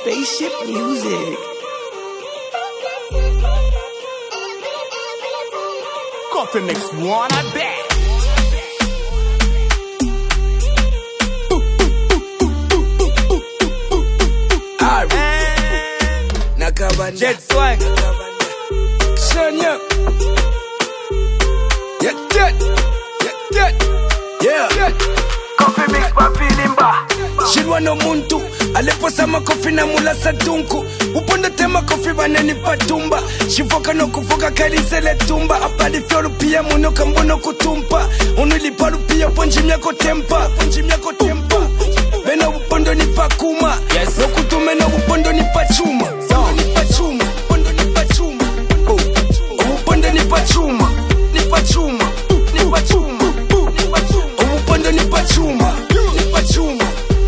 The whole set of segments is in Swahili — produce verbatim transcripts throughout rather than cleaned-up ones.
Spaceship music. Got the next one, I bet. Nakabanda Jet swag. Shania. Yeah, yeah, yeah, yeah, yeah. Coffee mix pa filimba. Shilwa no muntu aleposa makofi na mula satunku uponda tema kofi banani patumba shifoka no kufoka kalisele tumba apali fyolu pia muno kambono kutumpa unuli palu pia ponji myako tempa ponji myako tempa bena upondo ni pakuma yes no kutume no upondo ni pachuma so ni pachuma upondo ni pachuma oh upondo ni pachuma ni pachuma ni pachuma ni pachuma upondo ni pachuma ni pachuma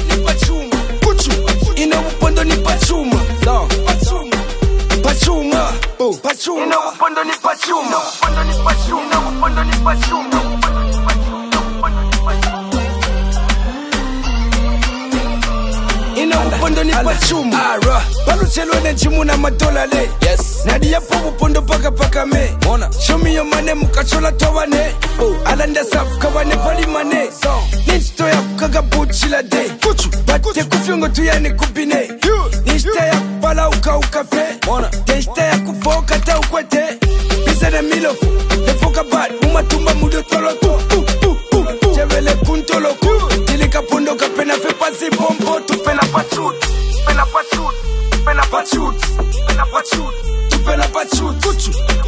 Upondo ni pachuma, so pachuma, pachuma, oh pachuma. Ina upondo ni pachuma, upondo ni pachuma, upondo ni pachuma, upondo ni pachuma. Ina upondo ni pachuma. Ara, palu chelo ne chimuna madola le. Yes. Nadi ya po upondo paka paka me. Mona. Show me your money mukachola towane. Oh, alanda saf kawane pali mane. So, nishto ya kaga buchila day. Kuchu, bate kufyongo tuyane kupine. Nishta ya pala uka ukafe. Mona. Nishta ya kufoka ta ukwete. Pisa na milofu, nefoka bad. Umatumba mudo tolo tu. Chevele kuntolo ku. Tilika pundo kapena fe pasi bombo. Tupena pachut, tupena pachut, tupena pachut, tupena pachut, tupena pachut, kuchu.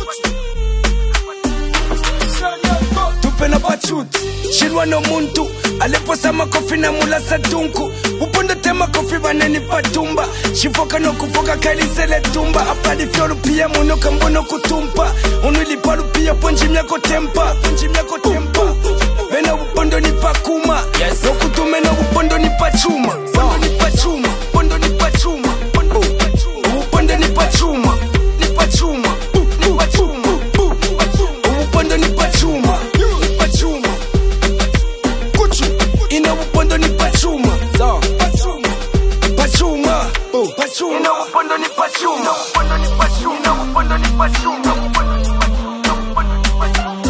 Tupena pachut, shilwa no muntu aleposa makofi na mula satunku uponda tema kofi banani patumba shifoka no kufoka kalisele tumba apali fyolu pia muno kambono kutumpa unuli palu pia ponji myako tempa ponji myako tempa bena upondo ni pakuma yes no kutume no upondo ni pachuma upondo ni pachuma upondo ni pachuma upondo ni pachuma ni pachuma ni pachuma upondo ni pachuma pachuma kuchu ina upondo ni pachuma so pachuma pachuma oh pachuma ina upondo ni pachuma upondo ni pachuma upondo ni pachuma upondo ni pachuma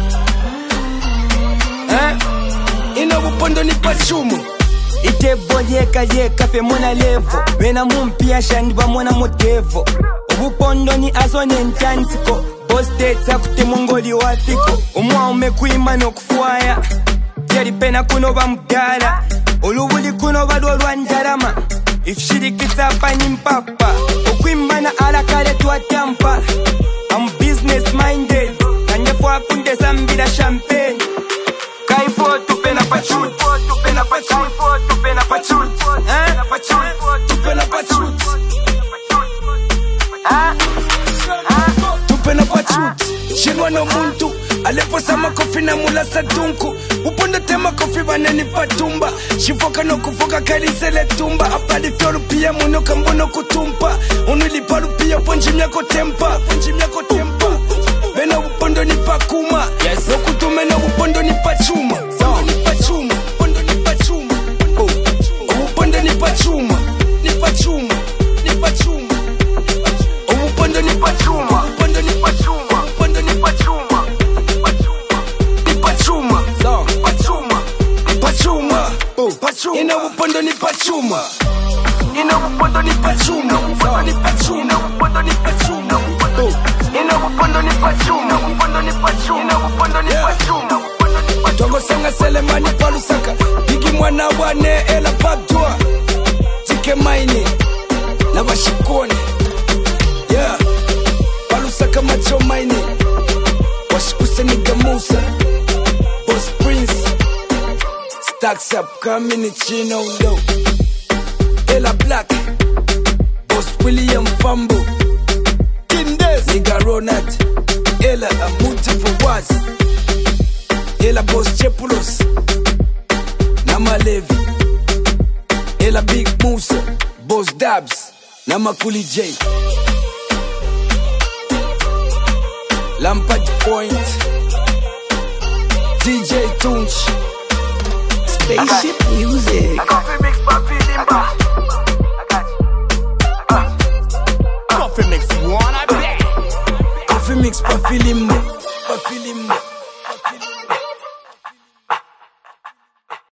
eh ina upondo ni pachuma Ite boyeka yeka fe mona levo Bena mumpia shandi ba mona motevo Ubupondo ni azone ntantiko Bosteta kute mongoli wafiko Umwa umekuima no kufuaya Yari pena kuno ba mgala Ulubuli kuno ba dolwa njarama Ifshirikita pa ni mpapa Ukuima na alakale tuwa tampa I'm business minded Kanyefu apunde zambila champagne Kaifo tupena pachut Tupena pachut Tupena pachut Tupena pachut Tupena pachut Tupena pachut Shilwa no muntu aleposa makofi na mula satunku uponda tema kofi banani patumba shifoka no kufoka kalisele tumba apali fyolu pia muno kambono kutumpa unuli palu pia ponji myako tempa ponji myako tempa bena upondo ni pakuma yes no kutume no upondo ni pachuma so ni pachuma upondo ni pachuma oh upondo ni pachuma ni pachuma ni pachuma upondo ni pachuma upondo ni pachuma upondo ni pachuma ni pachuma so pachuma pachuma oh pachuma ina upondo ni pachuma ina upondo ni pachuma upondo ni pachuma upondo ni pachuma oh ina upondo ni pachuma upondo ni pachuma ina upondo ni pachuma Tongo sanga selemani palusaka Bigi mwana wane ela pagdua Tike maini na washikone yeah palusaka macho maini washikuse niga Musa Boss Prince Stacks up kamini chino low Ela Black Boss William Fambo Kindes Niga Ronat Ela amuti for was Ela Boss Chepulos Nama Levi Ela Big Musa Boss Dabs Nama Kuli J Lampard Point D J Tunch Spaceship music. I got to mix my feeling back. I got you. coffee mix pa film pa film